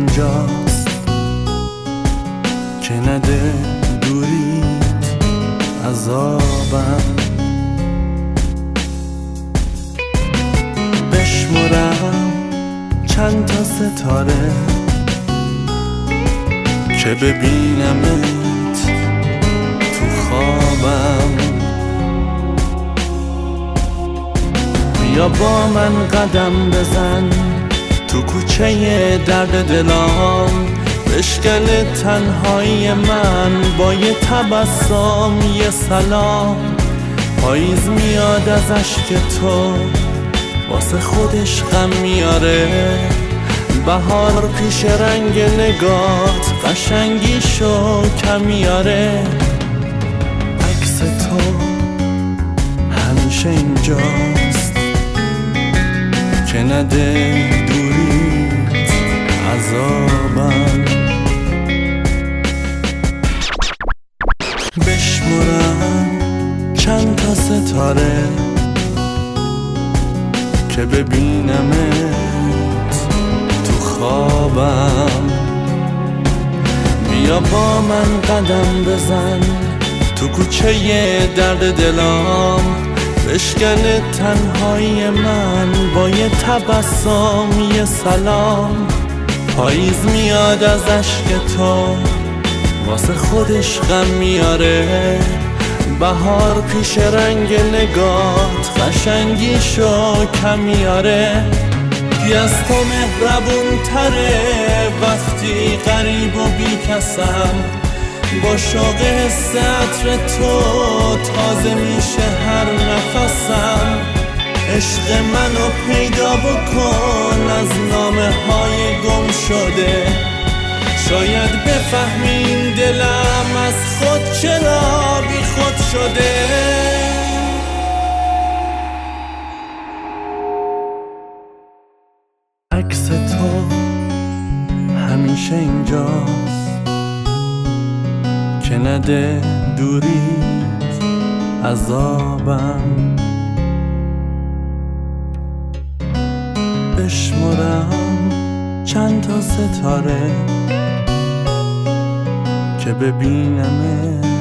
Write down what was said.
اینجاست که نده دوریت عذابم. بشمرم چند تا ستاره که ببینمت تو خوابم. بیا با من قدم بزن تو کوچه درد دلام، بشکن تنهایی من با یه تبسم یه سلام. پاییز میاد از اشک تو واسه خودش غم میاره، بهار پیش رنگ نگات قشنگیشو کم میاره. عکس تو همیشه اینجاست که نده دوریت عذابم. بشمرم چند تا ستاره که ببینمت تو خوابم. بیا با من قدم بزن تو کوچه درد دلام، بشکن تنهایی من با یه تبسم یه سلام. پاییز میاد از اشک تو واسه خودش غم میاره، بهار پیش رنگ نگات قشنگیشو کم میاره. کی از تو مهربون تره وقتی غریب و بی کسم، با شوق حس عطر تو تازه میشه هر نفسم. عشق منو پیدا بکن از نامه های گم شده، شاید بفهمین دلم از خود چرا بی خود شده. عکس تو همیشه اینجاست که نده دوریت عذابم. بشمرم چند تا ستاره که ببینمت